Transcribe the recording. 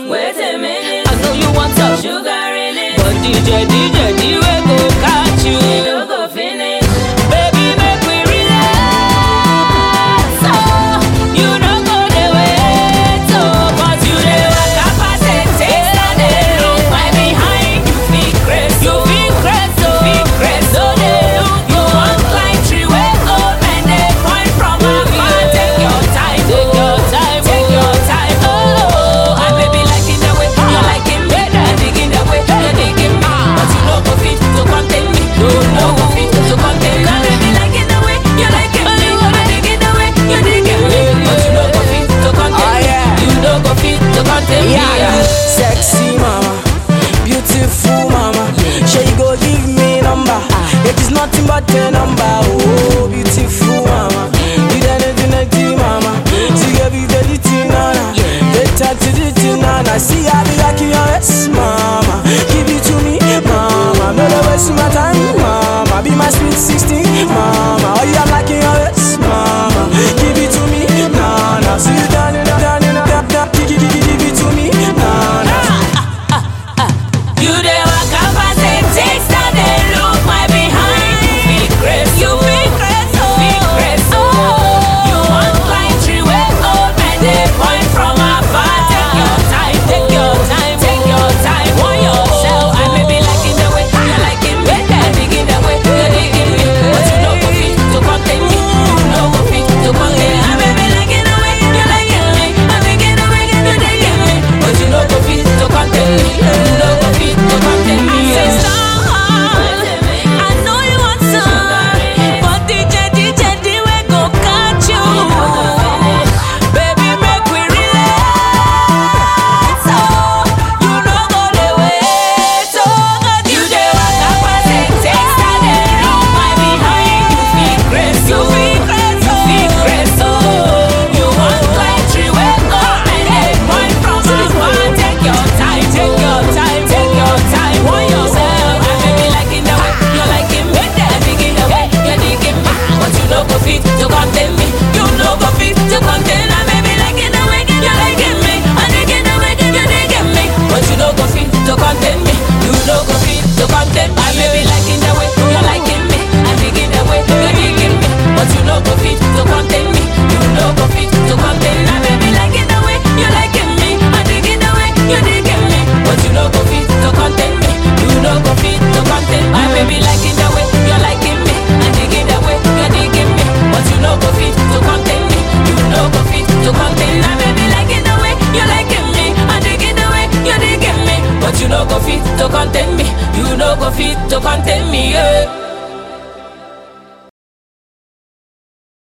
Wait a minute, I know you want some sugar in it, but DJ, the way go catch you. you no go finish. Baby, make we relax. Oh, you no go the wait. Oh, but you the waka pass it. Take stand and look my behind. You feel crazy. You feel crazy. So feel crazy. So they look. You want climb tree way up and they point from afar. Take your time. Take your time. Take your time. Oh, I may be liking the way you liking me. I digging the way you digging me. But you no go fit to contain me. You no go fit to contain me. I may be liking the way you liking me. I digging the way you digging me. But you no go fit to contain me. You no go fit to contain me. Sexy mama, beautiful mama. Sure you go give me number. It is nothing but a number. Oh, beautiful mama. You done anything, mama. See you be the thing, nana. Better to the thing, nana. See I be like yours, mama. Give it to me, mama. No the waste my time, mama. Be my sweet 16, mama. Oh, you are like yours, mama. Give it to me, nana. See you done it, give it to me, nana. You the waka pass it. Take stand and look my behind. You feel crazy. You feel crazy. You feel crazy. You want climb tree way up and they point from afar. Take your time. Take your time. Take your time for yourself. I may be liking the way you liking me. I digging the way you digging me. But you no go fit to contain me. You no go fit to contain me. I may be liking the way you liking me. I digging the way you digging me. But you no go fit to contain me. You no go fit to contain me. I know you want some, but DJ, the way go catch you. Baby, make we relax. Oh, you no go the wait. Oh, but you the waka pass it. Take stand and look my behind. You feel crazy. You feel crazy. You feel crazy. You want climb tree way up and they point from afar. Take your time. Take your time. Take your time for yourself. I may be liking the way you liking me. I digging the way you digging me. But you no go fit to contain me. You no go fit to contain. I may be liking the way you liking me. I digging the way you digging me. But you no go fit to contain me. You no go fit to contain me. I may be liking the way you liking me. I digging the way you digging me. But you no go fit to contain me. You no go fit to contain. I may be liking the way you liking me. I digging the way you digging me. But you no go fit to contain me. You no go fit to contain. I may be liking the way you liking me. I digging the way you digging me. But you no go fit to contain me. You no go fit to contain. I may be liking the way you liking me. I digging the way you digging me. But you no go fit to contain me. You no go fit to contain me. Yeah.